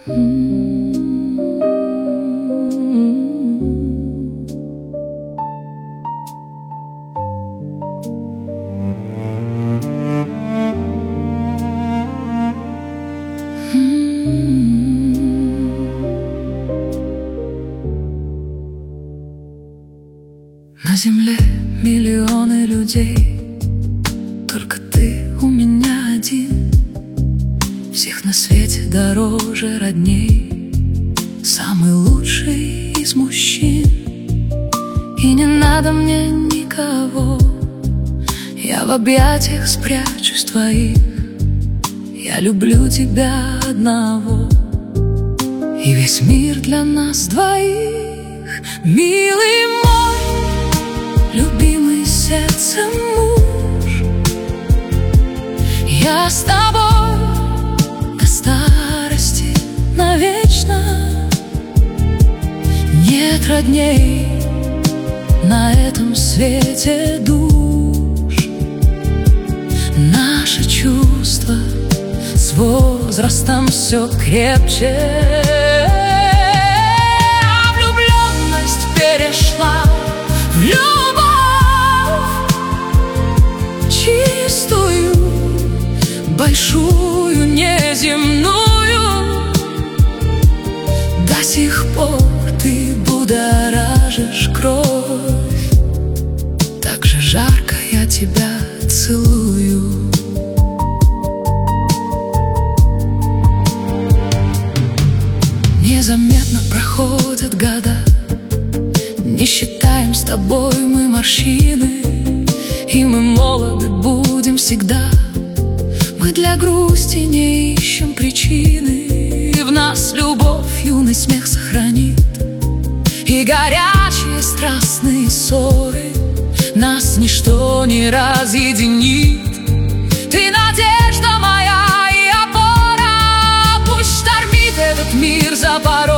На земле миллионы людей, только ты у меня один. Всех на свете дороже родней, самый лучший из мужчин. И не надо мне никого, я в объятиях спрячусь твоих. Я люблю тебя одного, и весь мир для нас двоих. Милый мой, любимый сердцем муж, я с тобой до старости навечно. Нет родней на этом свете душ. Наше чувство с возрастом все крепче. Влюбленность перешла в любовь чистую, большую, неземную. До сих пор ты будоражишь кровь, так же жарко я тебя целую. Незаметно проходят года, не считаем с тобой мы морщины, и мы молоды будем всегда. Мы для грусти не ищем причины, в нас любовь, юный смех сохранит. И горячие страстные ссоры нас ничто не разъединит. Ты надежда моя и опора, пусть штормит этот мир за порог.